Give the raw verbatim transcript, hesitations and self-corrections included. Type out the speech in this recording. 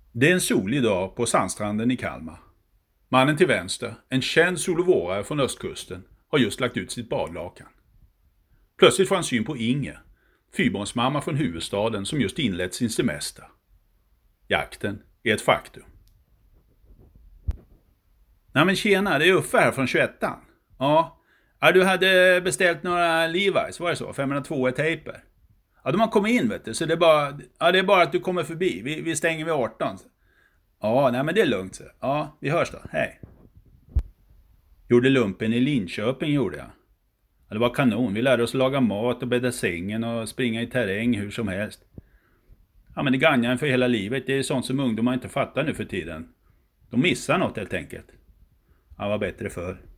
Det är en solig dag på sandstranden i Kalmar. Mannen till vänster, en känd solovårare från östkusten, har just lagt ut sitt badlakan. Plötsligt får han syn på Inger, fyrbarnsmamma från huvudstaden som just inlett sin semester. Jakten är ett faktum. Nej men tjena, det är Uffe här från tjugoettan. Ja. ja, du hade beställt några Levi's, var det så? femhundratvå tejper. Ja, de har kommit in vet du, så det är bara, ja, det är bara att du kommer förbi. Vi, vi stänger vid arton. Ja, nej men det är lugnt så. Ja, vi hörs då. Hej. Gjorde lumpen i Linköping gjorde jag. Ja, det var kanon. Vi lärde oss laga mat och bädda sängen och springa i terräng hur som helst. Ja, men det gagnar en för hela livet. Det är sånt som ungdomar inte fattar nu för tiden. De missar något helt enkelt. Ja, var bättre för.